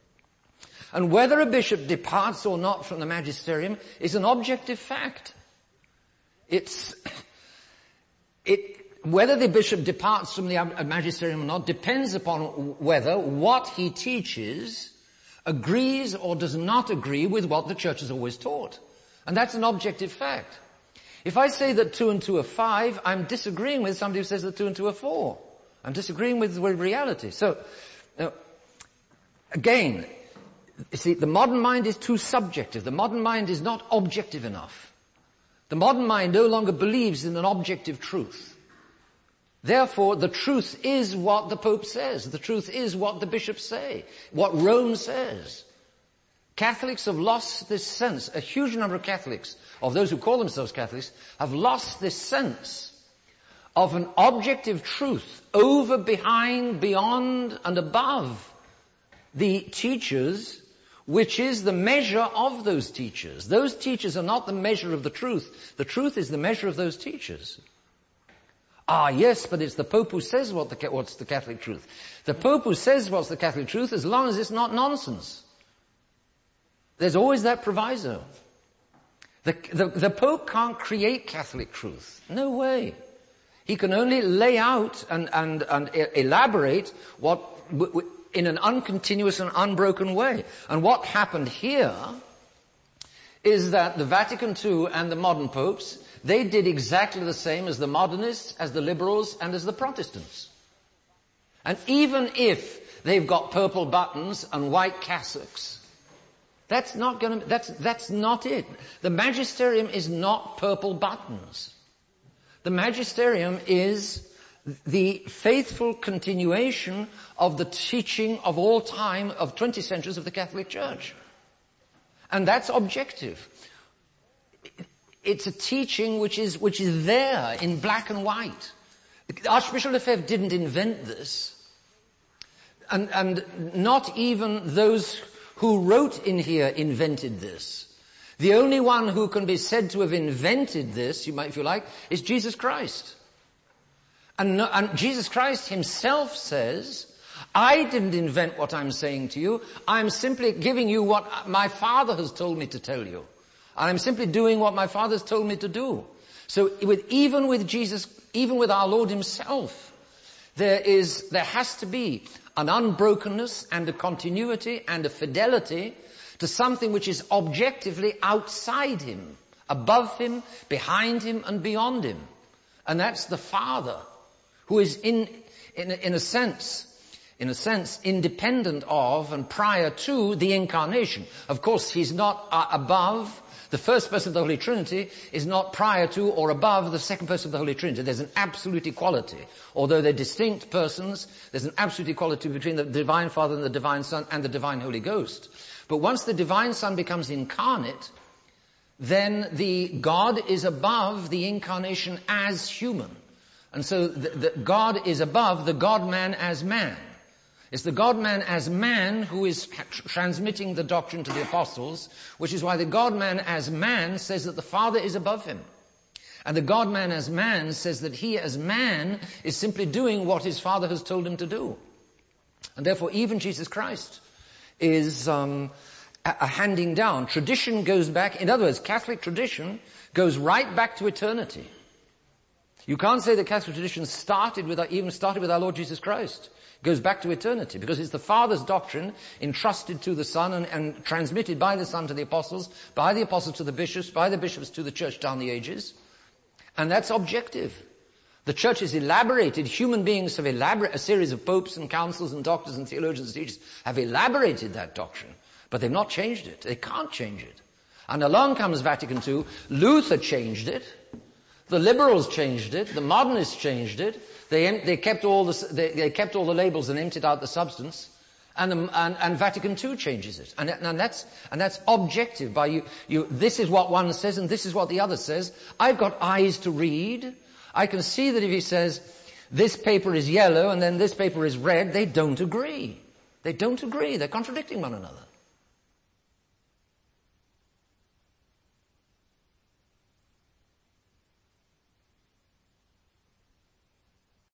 And whether a bishop departs or not from the magisterium is an objective fact. It's, it, whether the bishop departs from the magisterium or not depends upon whether what he teaches agrees or does not agree with what the church has always taught. And that's an objective fact. If I say that two and two are five, I'm disagreeing with somebody who says that two and two are four. I'm disagreeing with, with reality. So, uh, again, you see, the modern mind is too subjective. The modern mind is not objective enough. The modern mind no longer believes in an objective truth. Therefore, the truth is what the Pope says. The truth is what the bishops say, what Rome says. Catholics have lost this sense. A huge number of Catholics, of those who call themselves Catholics, have lost this sense of an objective truth over, behind, beyond, and above the teachers, which is the measure of those teachers. Those teachers are not the measure of the truth. The truth is the measure of those teachers. Ah, yes, but it's the Pope who says what the, what's the Catholic truth. The Pope who says what's the Catholic truth, as long as it's not nonsense. There's always that proviso. The, the, the Pope can't create Catholic truth. No way. He can only lay out and, and, and elaborate what, w- w- in an uncontinuous and unbroken way. And what happened here is that the Vatican Two and the modern popes, they did exactly the same as the modernists, as the liberals, and as the Protestants. And even if they've got purple buttons and white cassocks, that's not going to, that's, that's not it. The magisterium is not purple buttons. The magisterium is the faithful continuation of the teaching of all time of twenty centuries of the Catholic Church. And that's objective. It's a teaching which is, which is there in black and white. Archbishop Lefebvre didn't invent this. And, and not even those who wrote in here invented this. The only one who can be said to have invented this, you might, if you like, is Jesus Christ. And, no, and Jesus Christ himself says, I didn't invent what I'm saying to you. I'm simply giving you what my Father has told me to tell you. And I'm simply doing what my Father has told me to do. So with, even with Jesus, even with our Lord himself, there is, there has to be an unbrokenness and a continuity and a fidelity to something which is objectively outside him, above him, behind him, and beyond him. And that's the Father, who is in, in, in a sense, in a sense, independent of and prior to the Incarnation. Of course, he's not uh, above. The first person of the Holy Trinity is not prior to or above the second person of the Holy Trinity. There's an absolute equality. Although they're distinct persons, there's an absolute equality between the Divine Father and the Divine Son and the Divine Holy Ghost. But once the Divine Son becomes incarnate, then the God is above the Incarnation as human. And so the, the God is above the God-man as man. It's the God-man as man who is tr- transmitting the doctrine to the apostles, which is why the God-man as man says that the Father is above him. And the God-man as man says that he as man is simply doing what his Father has told him to do. And therefore even Jesus Christ is um, a, a handing down. Tradition goes back, in other words, Catholic tradition goes right back to eternity. You can't say that Catholic tradition started with, even started with our Lord Jesus Christ. It goes back to eternity because it's the Father's doctrine entrusted to the Son and, and transmitted by the Son to the apostles, by the apostles to the bishops, by the bishops to the church down the ages. And that's objective. The church has elaborated, human beings have elaborated, a series of popes and councils and doctors and theologians and teachers have elaborated that doctrine, but they've not changed it. They can't change it. And along comes Vatican Two. Luther changed it. The liberals changed it. The modernists changed it. They, they kept all the, they, they kept all the labels and emptied out the substance. And, the, and, and Vatican Two changes it. And, and that's, and that's objective by you, you, this is what one says and this is what the other says. I've got eyes to read. I can see that if he says, this paper is yellow and then this paper is red, they don't agree. They don't agree. They're contradicting one another.